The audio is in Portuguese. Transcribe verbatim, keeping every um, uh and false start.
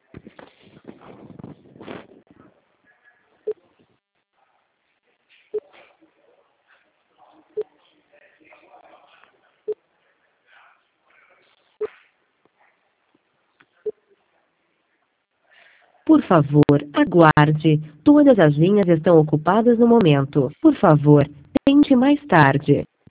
Por favor, aguarde. Todas as linhas estão ocupadas no momento. Por favor, tente mais tarde.